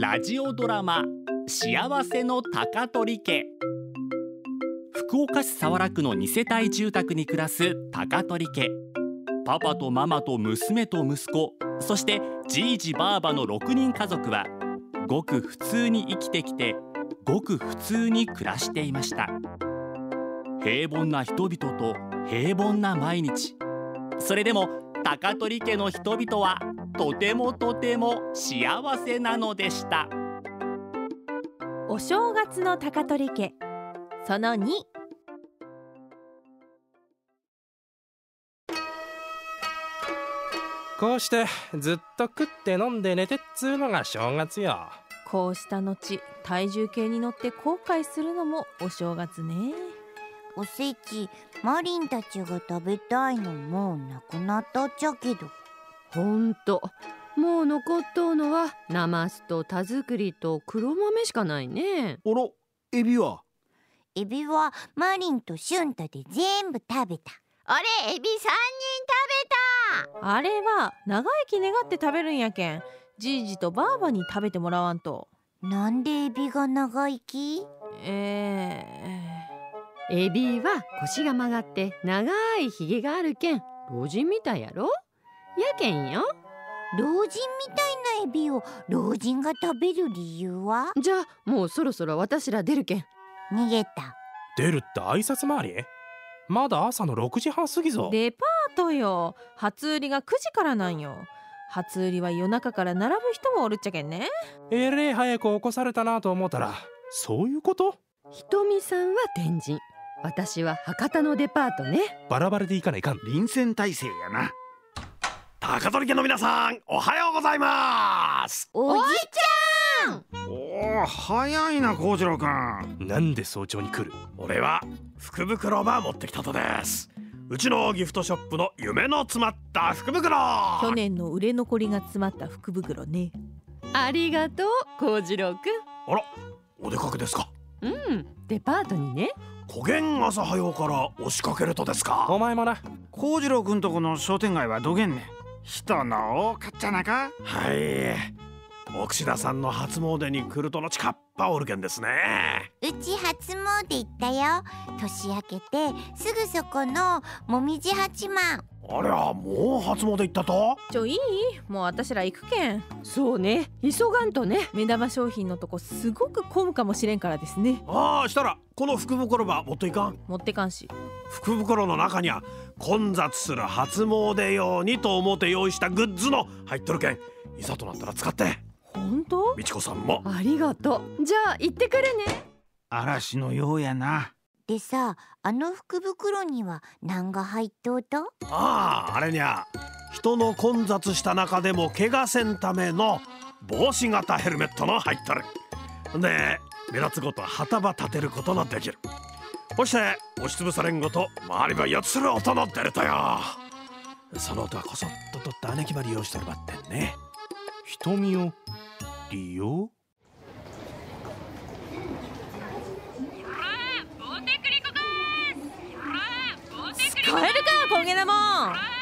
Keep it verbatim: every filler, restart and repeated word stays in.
ラジオドラマ幸せの高取家。福岡市早良区のに世帯住宅に暮らす高取家。パパとママと娘と息子、そしてじいじばあばのろくにん家族はごく普通に生きてきて、ごく普通に暮らしていました。平凡な人々と平凡な毎日。それでも高取家の人々はとてもとても幸せなのでした。 お正月の高取家そのに。 こうしてずっと食って飲んで寝てっつうのが正月よ。 こうした後、体重計に乗って後悔するのもお正月ね。 おせち、マリンたちが食べたいのもうなくなったっちゃけど。 ほんと、もう残っとうのはなますと田作りと黒豆しかないね。 あら、エビは？ エビはマリンとシュンタで全部食べた。 俺エビさんにん食べた。 あれは長生き願って食べるんやけん、じいじとばあばに食べてもらわんと。 なんでエビが長生き？ えー、エビは腰が曲がって長いひげがあるけん老人みたいやろ。やけんよ。 老人みたいなエビを老人が食べる理由は？ じゃあもうそろそろ私ら出るけん。 逃げた。 出るって挨拶回り？まだ朝のろくじはん過ぎぞ。 デパートよ。初売りがくじからなんよ。初売りは夜中から並ぶ人もおるっちゃけんね。 えれえ早く起こされたなと思ったら、そういうこと？ ひとみさんは天神、私は博多のデパートね。 バラバラでいかないかん。 臨戦態勢やな。 高取家の皆さん、おはようございます。 おじちゃん。 おお、早いな幸次郎くん。 なんで早朝に来る？ 俺は福袋ば持ってきたとです。うちのギフトショップの夢の詰まった福袋。 去年の売れ残りが詰まった福袋ね。 ありがとう幸次郎くん。 あら、お出かけですか？ うん、デパートにね。 こげん朝早うから押しかけるとですか？ お前もな。 幸次郎くんとこの商店街はどげんね。人の多かっちゃなか？ はい、奥田さんの初詣に来るとのちかっぱおるけんですね。 うち初詣行ったよ。年明けてすぐそこのもみじ八幡。 ありゃ、もう初詣行ったと？ ちょいい？もう私ら行くけん。 そうね、急がんとね。 目玉商品のとこすごく混むかもしれんからですね。 ああ、したらこの福袋ば持っていかん？ 持ってかんし。 福袋の中には混雑する初詣用にと思って用意したグッズの入っとるけん、いざとなったら使って。 ほんと？ みちこさんも。 ありがとう。じゃあ行ってくるね。 嵐のようやな。 でさ、あの福袋には何が入っとうと？ ああ、あれにゃ人の混雑した中でも怪我せんための帽子型ヘルメットの入っとる。で、目立つごと旗ば立てることのできる。そして押しつぶされんごと周りば四つする音の出るとよ。その音はこそっと取った姉貴ば利用しとるばってんね。 瞳を利用？ 使えるか、焦げなもん。